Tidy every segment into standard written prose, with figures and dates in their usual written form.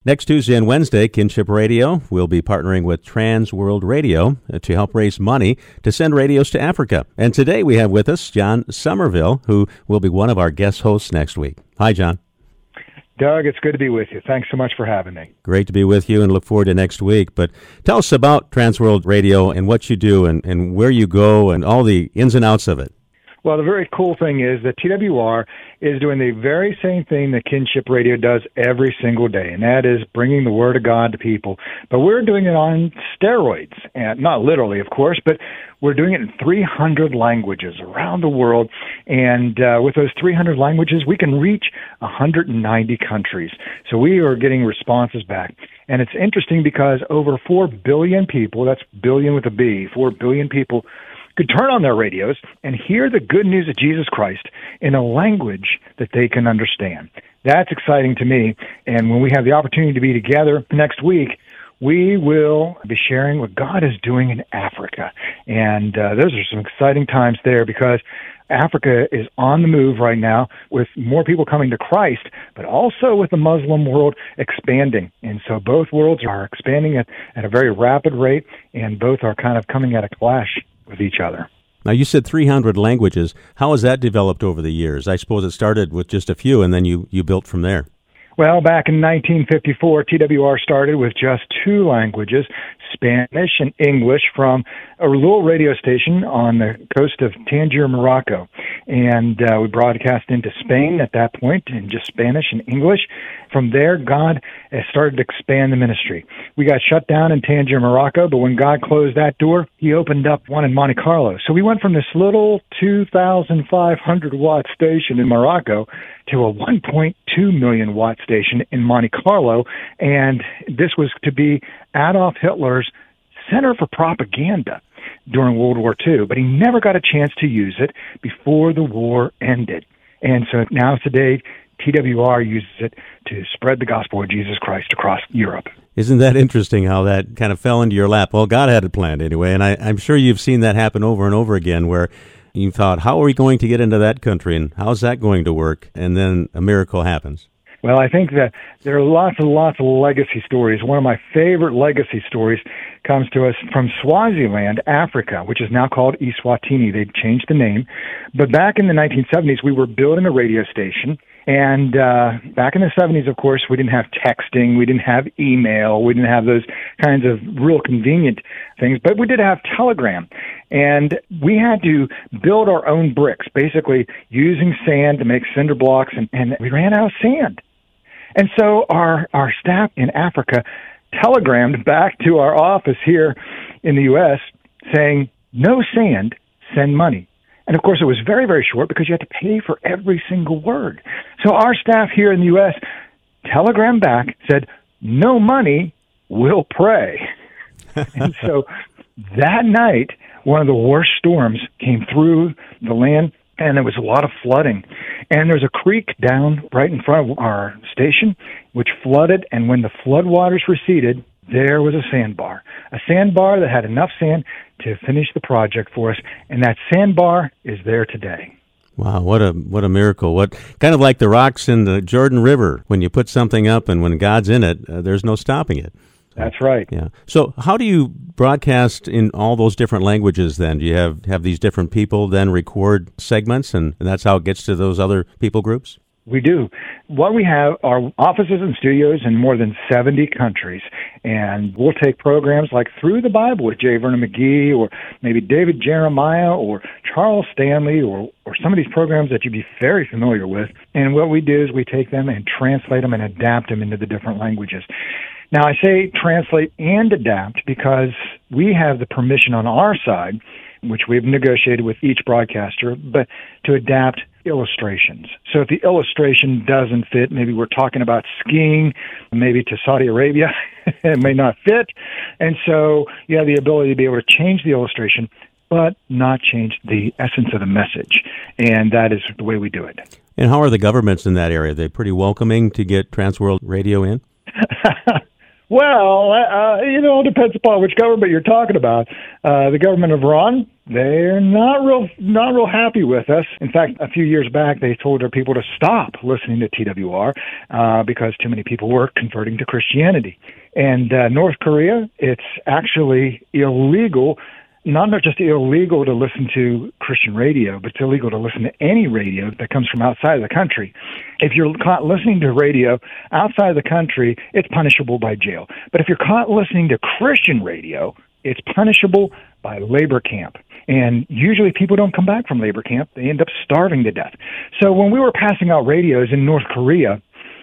Next Tuesday and Wednesday, Kinship Radio will be partnering with Trans World Radio to help raise money to send radios to Africa. And today we have with us John Somerville, who will be one of our guest hosts next week. Hi, John. Doug, it's good to be with you. Thanks so much for having me. Great to be with you and look forward to next week. But tell us about Trans World Radio and what you do and where you go and all the ins and outs of it. Well, the very cool thing is that TWR is doing the very same thing that Kinship Radio does every single day, and that is bringing the Word of God to people. But we're doing it on steroids, and not literally, of course, but we're doing it in 300 languages around the world. And with those 300 languages, we can reach 190 countries. So we are getting responses back. And it's interesting because over 4 billion people, that's billion with a B, 4 billion people, could turn on their radios and hear the good news of Jesus Christ in a language that they can understand. That's exciting to me. And when we have the opportunity to be together next week, we will be sharing what God is doing in Africa. And those are some exciting times there because Africa is on the move right now with more people coming to Christ, but also with the Muslim world expanding. And so both worlds are expanding at a very rapid rate, and both are kind of coming at a clash with each other. Now, you said 300 languages. How has that developed over the years? I suppose it started with just a few, and then you built from there. Well, back in 1954, TWR started with just 2 languages, Spanish and English, from a little radio station on the coast of Tangier, Morocco. And we broadcast into Spain at that point in just Spanish and English. From there, God has started to expand the ministry. We got shut down in Tangier, Morocco, but when God closed that door, he opened up one in Monte Carlo. So we went from this little 2,500-watt station in Morocco to a 1.2 million watt station in Monte Carlo, and this was to be Adolf Hitler's center for propaganda during World War II, but he never got a chance to use it before the war ended. And so now today, TWR uses it to spread the gospel of Jesus Christ across Europe. Isn't that interesting how that kind of fell into your lap? Well, God had it planned anyway, and I'm sure you've seen that happen over and over again where you thought, how are we going to get into that country, and how's that going to work? And then a miracle happens. Well, I think that there are lots and lots of legacy stories. One of my favorite legacy stories comes to us from Swaziland, Africa, which is now called Eswatini. They've changed the name. But back in the 1970s, we were building a radio station. And back in the 70s, of course, we didn't have texting, we didn't have email, we didn't have those kinds of real convenient things, but we did have Telegram. And we had to build our own bricks, basically using sand to make cinder blocks, and we ran out of sand. And so our staff in Africa telegrammed back to our office here in the U.S. saying, no sand, send money. And, of course, it was very, very short because you had to pay for every single word. So our staff here in the U.S. telegrammed back, said, no money, we'll pray. And so that night, one of the worst storms came through the land, and there was a lot of flooding. And there's a creek down right in front of our station, which flooded, and when the floodwaters receded, there was a sandbar that had enough sand to finish the project for us, and that sandbar is there today. Wow, what a miracle. What kind of like the rocks in the Jordan River. When you put something up and when God's in it, there's no stopping it. That's right. Yeah. So how do you broadcast in all those different languages then? Do you have these different people then record segments, and that's how it gets to those other people groups? We do. What we have are offices and studios in more than 70 countries, and we'll take programs like Through the Bible with J. Vernon McGee, or maybe David Jeremiah, or Charles Stanley, or some of these programs that you'd be very familiar with, and what we do is we take them and translate them and adapt them into the different languages. Now, I say translate and adapt because we have the permission on our side, which we've negotiated with each broadcaster, but to adapt illustrations. So if the illustration doesn't fit, maybe we're talking about skiing, maybe to Saudi Arabia, it may not fit. And so you have the ability to be able to change the illustration, but not change the essence of the message. And that is the way we do it. And how are the governments in that area? Are they pretty welcoming to get Trans World Radio in? Well, it all depends upon which government you're talking about. The government of Iran they're not real happy with us. In fact, a few years back, they told their people to stop listening to TWR because too many people were converting to Christianity. And North Korea, it's actually illegal. Not just illegal to listen to Christian radio, but it's illegal to listen to any radio that comes from outside of the country. If you're caught listening to radio outside of the country, it's punishable by jail. But if you're caught listening to Christian radio, it's punishable by labor camp. And usually people don't come back from labor camp. They end up starving to death. So when we were passing out radios in North Korea,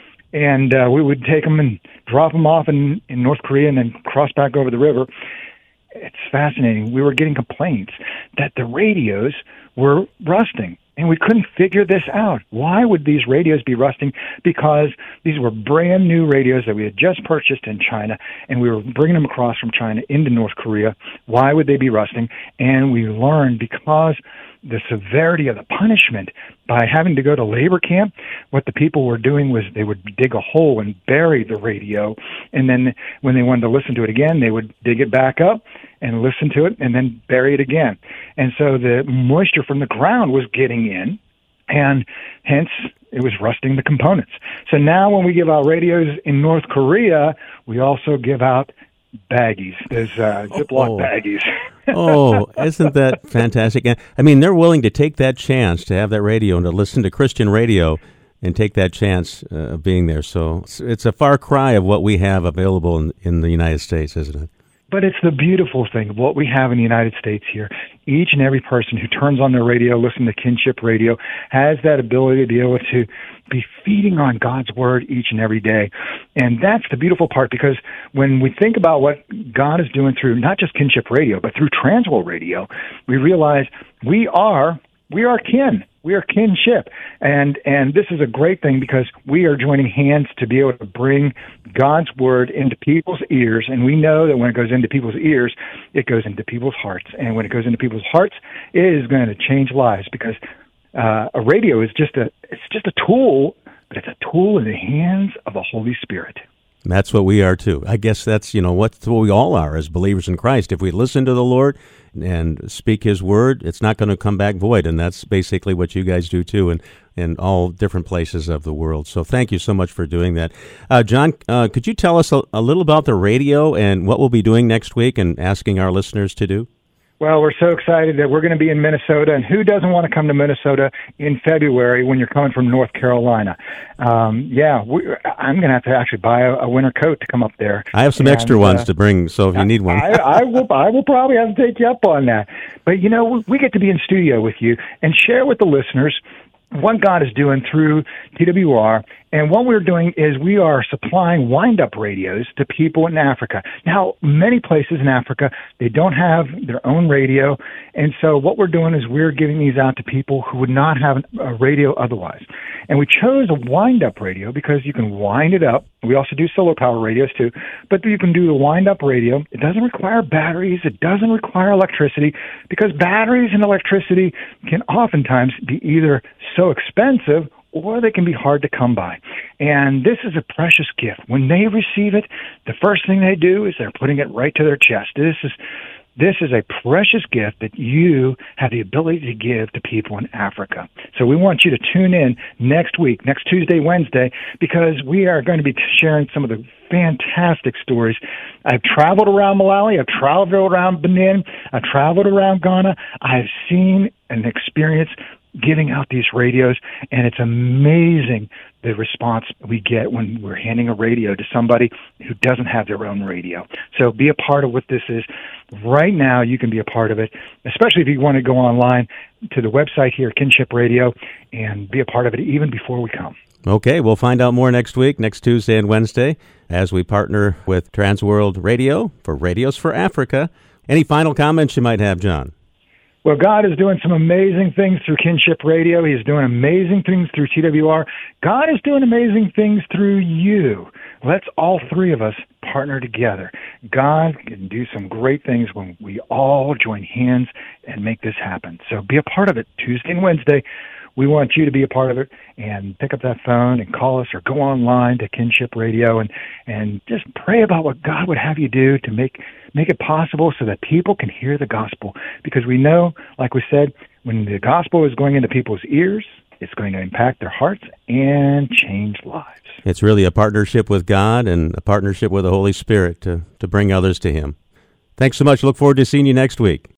and we would take them and drop them off in North Korea and then cross back over the river, it's fascinating. We were getting complaints that the radios were rusting, and we couldn't figure this out. Why would these radios be rusting? Because these were brand new radios that we had just purchased in China, and we were bringing them across from China into North Korea. Why would they be rusting? And we learned because the severity of the punishment by having to go to labor camp, what the people were doing was they would dig a hole and bury the radio, and then when they wanted to listen to it again, they would dig it back up and listen to it and then bury it again. And so the moisture from the ground was getting in, and hence it was rusting the components. So now when we give out radios in North Korea, we also give out baggies, those Ziploc baggies. Oh, isn't that fantastic? I mean, they're willing to take that chance to have that radio and to listen to Christian radio and take that chance of being there. So it's a far cry of what we have available in the United States, isn't it? But it's the beautiful thing of what we have in the United States here. Each and every person who turns on their radio, listen to Kinship Radio, has that ability to be able to be feeding on God's Word each and every day. And that's the beautiful part, because when we think about what God is doing through not just Kinship Radio, but through Transworld Radio, we realize we are kin. We are kinship. And this is a great thing because we are joining hands to be able to bring God's Word into people's ears. And we know that when it goes into people's ears, it goes into people's hearts. And when it goes into people's hearts, it is going to change lives, because a radio is just a tool, but it's a tool in the hands of the Holy Spirit. That's what we are too. I guess that's, what we all are as believers in Christ. If we listen to the Lord and speak His Word, it's not going to come back void. And that's basically what you guys do too in all different places of the world. So thank you so much for doing that. John, could you tell us a little about the radio and what we'll be doing next week and asking our listeners to do? Well, we're so excited that we're going to be in Minnesota, and who doesn't want to come to Minnesota in February when you're coming from North Carolina? I'm going to have to actually buy a winter coat to come up there. I have some extra ones to bring, so if you need one. I will probably have to take you up on that. But, we get to be in studio with you and share with the listeners what God is doing through TWR. And what we're doing is we are supplying wind-up radios to people in Africa. Now, many places in Africa, they don't have their own radio. And so what we're doing is we're giving these out to people who would not have a radio otherwise. And we chose a wind-up radio because you can wind it up. We also do solar power radios too. But you can do the wind-up radio. It doesn't require batteries. It doesn't require electricity, because batteries and electricity can oftentimes be either so expensive or they can be hard to come by. And this is a precious gift. When they receive it, the first thing they do is they're putting it right to their chest. This is a precious gift that you have the ability to give to people in Africa. So we want you to tune in next week, next Tuesday, Wednesday, because we are going to be sharing some of the fantastic stories. I've traveled around Malawi. I've traveled around Benin. I've traveled around Ghana. I've seen and experienced giving out these radios, and it's amazing the response we get when we're handing a radio to somebody who doesn't have their own radio. So be a part of what this is. Right now, you can be a part of it, especially if you want to go online to the website here, Kinship Radio, and be a part of it even before we come. Okay, we'll find out more next week, next Tuesday and Wednesday, as we partner with Transworld Radio for Radios for Africa. Any final comments you might have, John? Well, God is doing some amazing things through Kinship Radio. He's doing amazing things through TWR. God is doing amazing things through you. Let's all three of us partner together. God can do some great things when we all join hands and make this happen. So be a part of it Tuesday and Wednesday. we want you to be a part of it, and pick up that phone and call us or go online to Kinship Radio and just pray about what God would have you do to make it possible so that people can hear the gospel. Because we know, like we said, when the gospel is going into people's ears, it's going to impact their hearts and change lives. It's really a partnership with God and a partnership with the Holy Spirit to bring others to Him. Thanks so much. Look forward to seeing you next week.